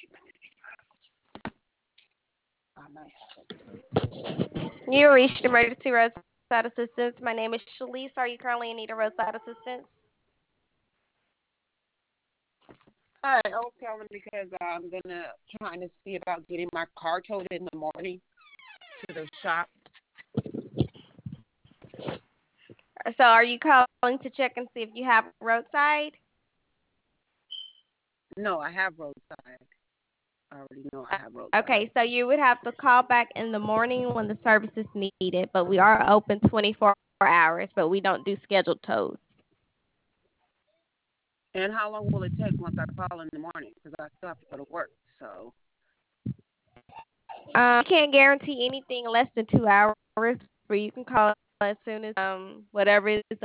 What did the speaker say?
I might have it. You reached emergency roadside assistance. My name is Shalise. Are you currently in need of roadside assistance? Hi, I was calling because I'm gonna trying to see about getting my car towed in the morning to the shop. So are you calling to check and see if you have roadside? No, I have roadside. I already know I have roadside. Okay, so you would have to call back in the morning when the service is needed, but we are open 24 hours, but we don't do scheduled tows. And how long will it take once I call in the morning? Because I still have to go to work. So, Can't guarantee anything less than 2 hours, but you can call as soon as whatever is